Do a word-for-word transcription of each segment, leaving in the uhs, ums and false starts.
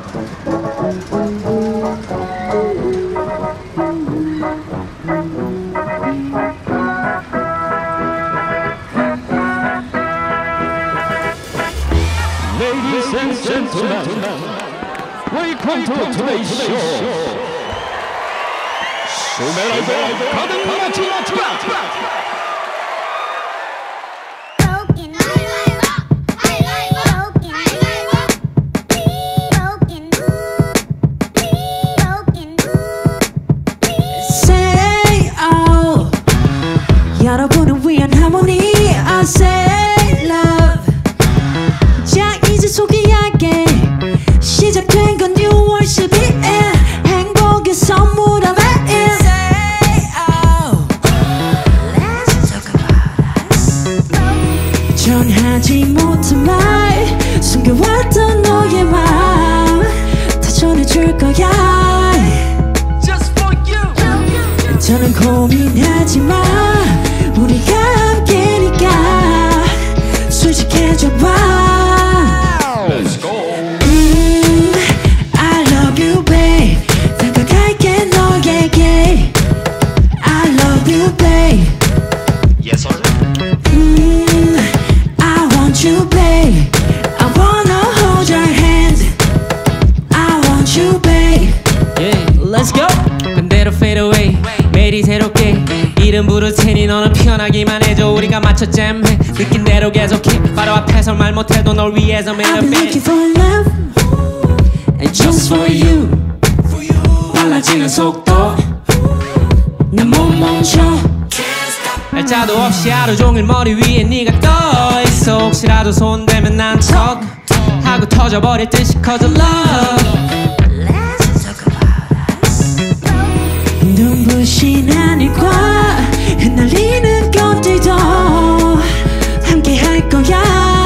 Ladies and gentlemen, welcome to today's show. 소멸하고 가득 마지막 Say oh 여러분을 위한 하모니 I say love 자 이제 소개할게 시작된 건 유월 십이일 행복의 선물 하나 전하지 못한 말 숨겨왔던 너의 맘 다 전해줄 거야 Just for you 더는 고민하지 마 우리가 함께니까 솔직해져 봐 Let's go. 음, I love you babe 다가갈게 너에게 I love you babe Yes sir. you, babe. I wanna hold your hand. I want you, babe. Yeah, let's go. 그대로 fade away. 매일이 새롭게 이름 부를 테니 너는 편하기만 해줘. 우리가 맞춰 잼해. 느낀 대로 계속해. 바로 앞에서 말 못해도 널 위해서 매일 I've been looking for love, and just for you. 빨라지는 속도 난 못 멈춰. 날짜도 없이 하루 종일 머리 위에 네가 떠있어. 혹시라도 손대면 난 척 하고 터져버릴 듯이 cause of love. 눈부신 하늘과 흩날리는 꽃들도 함께 할 거야.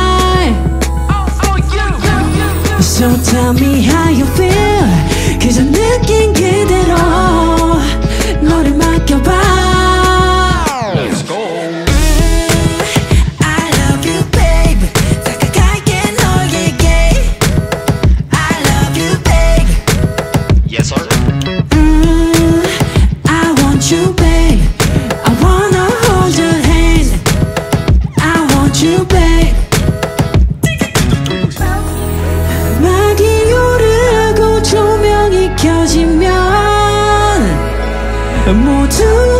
So tell me how you feel. 그저 느낀 그대로 너를 맡겨봐. 모두